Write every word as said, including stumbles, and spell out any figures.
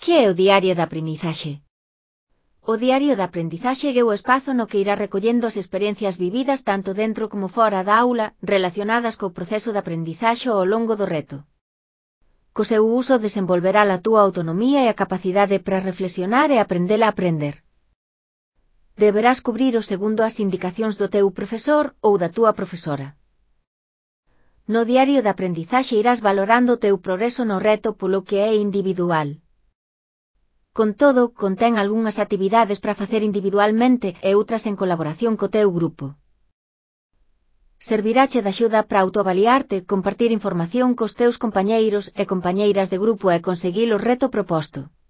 Que é o diario da aprendizaxe? O diario da aprendizaxe é o espazo no que irá recollendo as experiencias vividas tanto dentro como fora da aula relacionadas co proceso de aprendizaxe ao longo do reto. Co seu uso desenvolverá a túa autonomía e a capacidade para reflexionar e aprender a aprender. Deberás cubrir o segundo as indicacións do teu profesor ou da túa profesora. No diario de aprendizaxe irás valorando o teu progreso no reto polo que é individual. Con todo, contén algunhas actividades para facer individualmente e outras en colaboración co teu grupo. Servirache de axuda para autoavaliarte, compartir información cos teus compañeiros e compañeiras de grupo e conseguir o reto proposto.